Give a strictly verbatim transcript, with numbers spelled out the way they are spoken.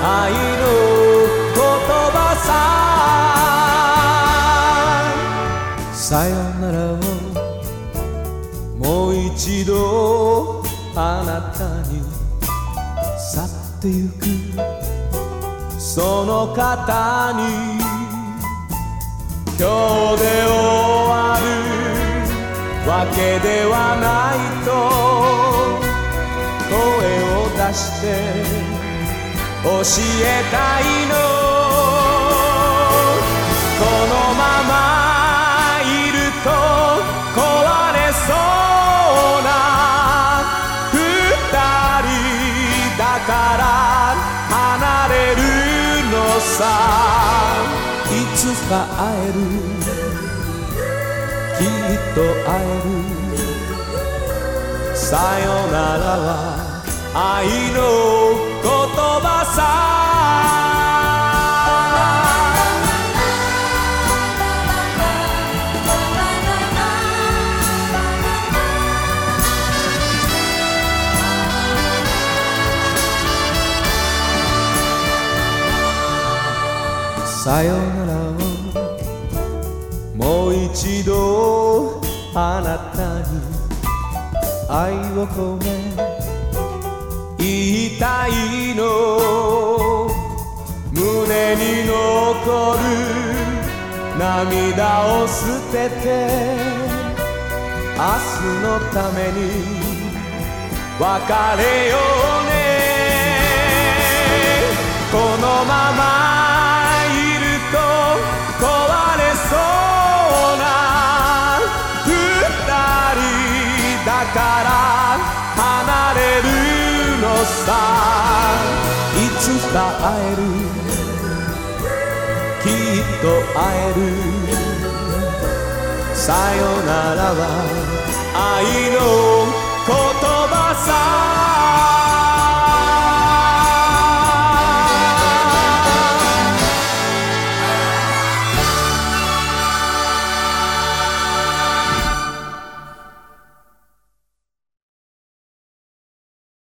愛の言葉さ。さよならをもう一度あなたに去ってゆくその方に今日で終わるわけではないと声を出して教えたいの。このままいると壊れそうな二人だから離れるのさ。いつか会えるきっと会える。さよならは愛の言葉さ。さよならをもう一度あなたに愛を込め言いたいの。胸に残る涙を捨てて明日のために別れようね。このまま壊れそうな二人だから離れるのさ。いつか会えるきっと会える。さよならは愛の言葉さ。